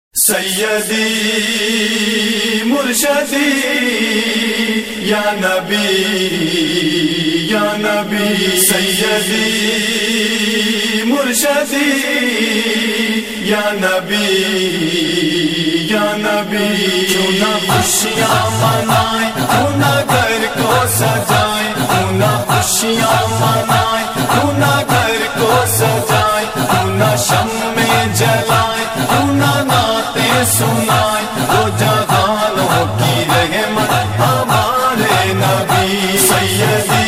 سیدی مرشدی یا نبی یا نبی، سیدی مرشدی یا نبی یا نبی، کیوں نہ خوشیاں منائیں، کیوں نہ گھر کو سجائیں، کیوں نہ خوشیاں منائیں، کیوں نہ گھر کو سجائیں، کیوں نہ شمع جلائیں، کیوں نہ نعتیں سنائیں، وہ جہانوں کی رحمت ہمارے نبی سیدی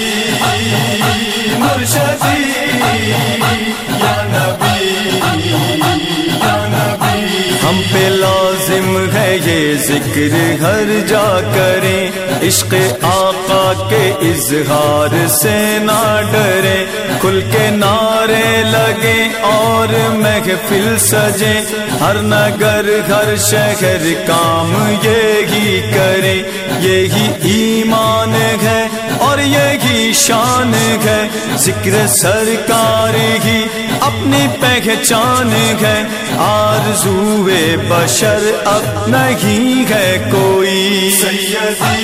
مرشدی یا نبی یا نبی۔ ہم پہ لازم ہے یہ ذکر ہر جا کریں، عشق آقا کے اظہار سے نہ ڈریں، کھل کے نعرے لگیں اور محفل سجیں، ہر نگر ہر شہر کام یہی کریں، یہی ایمان ہے اور یہی شان ہے، ذکر سرکار ہی اپنی پہچان ہے، آرزوئے بشر اب نہیں ہے کوئی، سیدی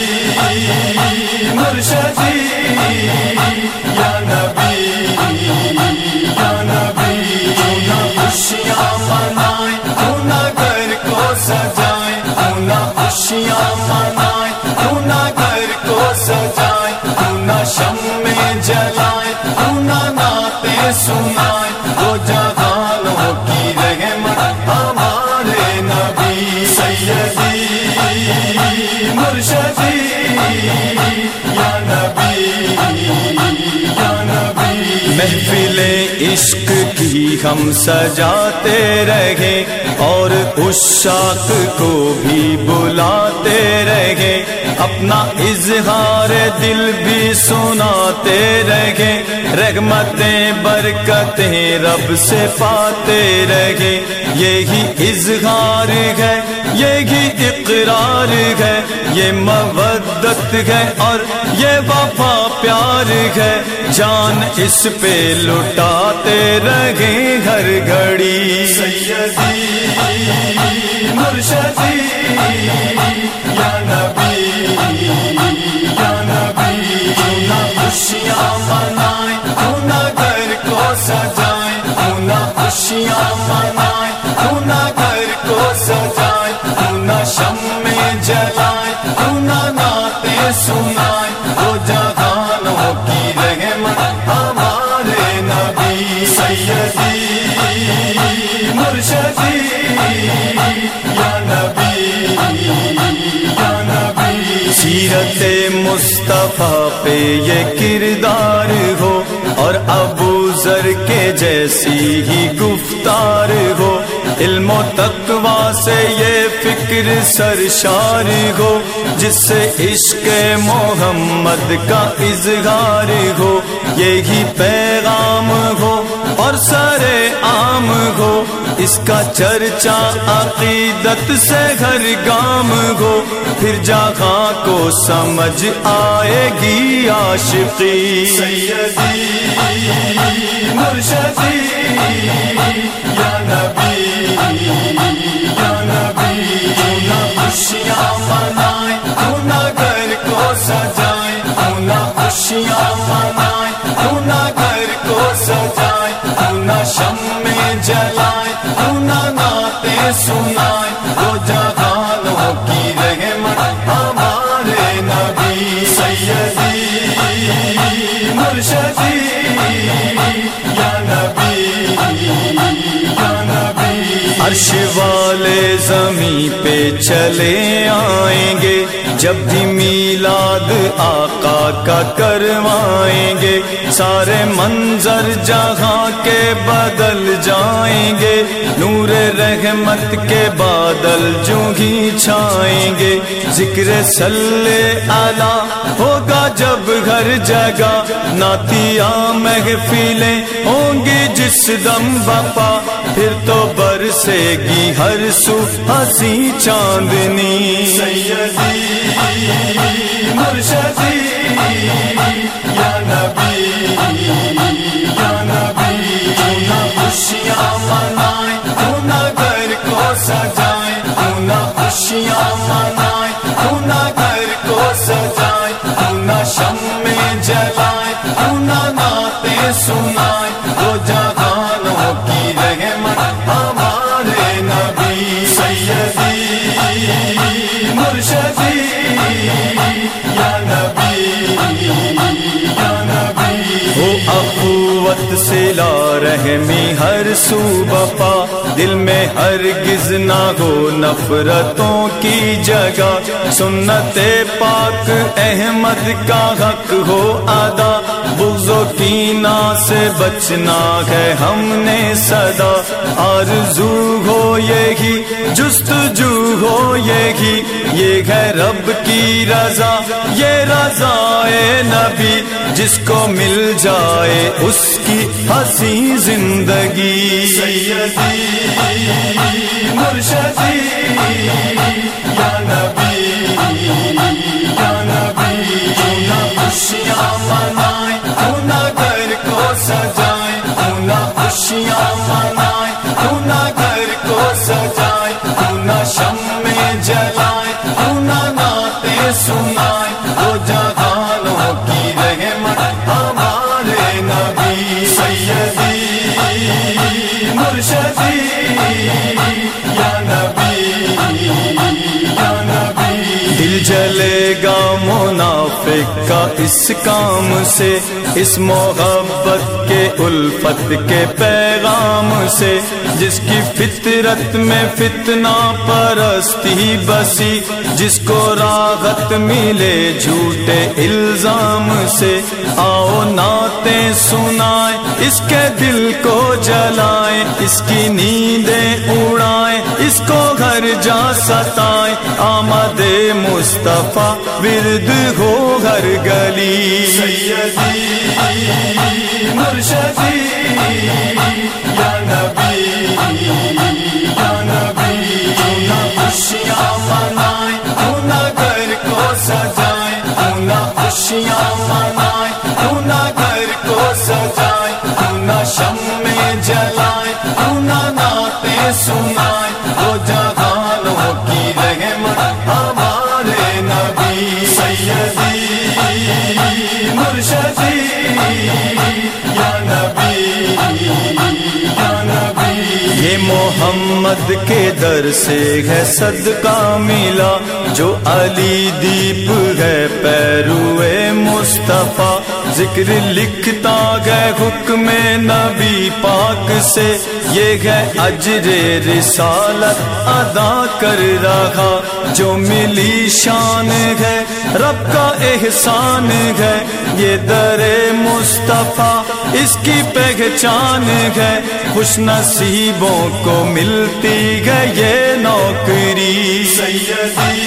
مرشدی یا نبی یا نبی، کیوں نہ خوشیاں منائیں، کیوں نہ گھر کو سجائیں، کیوں نہ خوشیاں منائیں، کیوں نہ گھر کو سجائیں، کیوں نہ شمع جلائیں، کیوں نہ نعتیں سنائیں، وہ جہانوں کی رحمت ہمارے نبی سیدی مرشدی یا نبی یا نبی۔ محفل عشق کی ہم سجاتے رہیں اور عشاق کو بھی بلاتے رہیں، اپنا اظہار دل بھی سناتے رہیں، رحمتیں برکتیں رب سے پاتے رہیں، یہی اظہار ہے یہی اقرار ہے، یہ مودت ہے اور یہ وفا پیار ہے، جان اس پہ لٹاتے رہیں ہر گھڑی، سیدی مرشدی یا نبی یا نبی، کیوں نہ خوشیاں منائیں، کیوں نہ گھر کو سجائیں، کیوں نہ خوشیاں منائیں، کیوں نہ گھر کو سجائیں، کیوں نہ شمع جلائیں، کیوں نہ نعتیں سنائیں، وہ جہانوں کی رحمت ہمارے نبی سیدی مرشدی یا نبی یا نبی۔ سیرت مصطفیٰ پہ یہ کردار ہو اور ابو ذر کے جیسی ہی گفتار ہو، علم و تقویٰ سے یہ فکر سرشار ہو، جس سے عشق محمد کا اظہار ہو، یہی پیغام ہو اور سر عام ہو، اس کا چرچا عقیدت سے ہر گام ہو، پھر جہاں کو سمجھ آئے گی عاشقی، سیدی مرشدی یا نبی یا نبی، کیوں نہ خوشیاں منائیں، کیوں نہ گھر کو سجائیں، کیوں نہ خوشیاں منائیں، کیوں نہ گھر کو سجائیں، کیوں نہ شمع جلائیں، کیوں نہ نعتیں سنائیں، وہ جہانوں کی رحمت ہمارے نبی سیدی مرشدی یا نبی یا نبی۔ عرش والے زمین پہ چلے آئیں گے، جب بھی میلاد آقا کا کروائیں گے، سارے منظر جہاں کے بدل جائیں گے، نور رحمت کے بادل جو ہی چھائیں گے، ذکر صلی علی ہوگا جب ہر جگہ، نعتیہ محفلیں ہوں گی جس دم بپا، پھر تو برسے گی ہر سو ہنسی چاندنی، سیدی مرشدی یا نبی یا نبی، کیوں نہ خوشیاں منائیں، کیوں نہ گھر کو سجائیں، نہ خوشیاں منائے، کیوں نہ گھر کو سجائے، کیوں نہ شمع جلائے، کیوں نہ نعتیں سنائے، دو جہانوں کی رحمت ہمارے نبی سیدی مرشدی یا نبی یا نبی۔ ہو اخوت صلہ رحمی ہر سو بپا، دل میں ہرگز نہ ہو نفرتوں کی جگہ، سنت پاک احمد کا حق ہو ادا، بغض و کینہ سے بچنا ہے ہم نے صدا، آرزو ہو یہی جستجو ہو یہی، یہ ہے رب کی رضا، یہ رضا نبی، جس کو مل جائے اس کی حسین زندگی سیدی مرشدی یا نبی یا نبی۔ کیوں نہ خوشیاں منائے، کیوں نہ گھر کو سجائے، کیوں نہ خوشیاں منائے، کیوں نہ گھر کو سجائے، کیوں نہ شمع جلائے، کیوں نہ نعتیں سنائے، دو جہانوں کی رحمت ہمارے نبی سیدی مرشدی یا نبی یا نبی۔ دل جلے گا منافق کا اس کام سے، اس محبت کے الفت کے پیغام سے، جس کی فطرت میں فتنہ پرستی بسی، جس کو راحت ملے جھوٹے الزام سے، آؤ نعتیں سنائیں، اس کے دل کو جلائیں، اس کی نیندیں اڑائیں، اس کو گھر جا ستائیں، آمد مصطفیٰ ورد ہو ہر گلی سیدی مرشدی یا نبی یا نبی۔ کیوں نہ خوشیاں منائے، کیوں نہ گھر کو سجائے، کیوں نہ خوشیاں منائے، کیوں نہ گھر کو سجائے، کیوں نہ شمع جلائے، کیوں نہ نعتیں سنائے، دو جہانوں کی رحمت ہمارے نبی سیدی مرشدی یا نبی یا نبی۔ یہ محمد کے در سے ہے صدقہ ملا، جو علی دیپ ہے پیروے مصطفیٰ، ذکر لکھتا ہے حکم نبی پاک سے، یہ ہے اجر رسالت ادا کر رہا، جو ملی شان ہے رب کا احسان ہے، یہ در مصطفیٰ اس کی پہچان ہے، خوش نصیبوں کو ملتی ہے یہ نوکری سیدی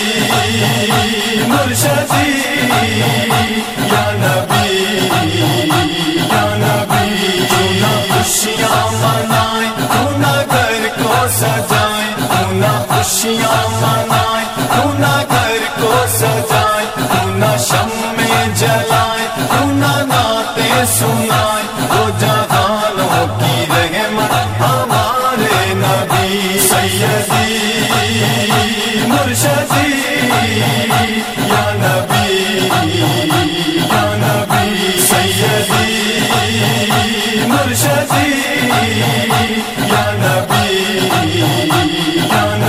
مرشدی یا نبی یا نبی۔ کیوں نہ خوشیاں منائے، کیوں نہ گھر کو سجائے، کیوں نہ خوشیاں منائے، کیوں نہ گھر کو سجائے، کیوں نہ شمع جلائے، کیوں نہ نعتیں سنائے، دو جہانوں کی رحمت ہمارے نبی سیدی مرشدی یا نبی یا نبی۔ سیدی مرشدی یا نبی یا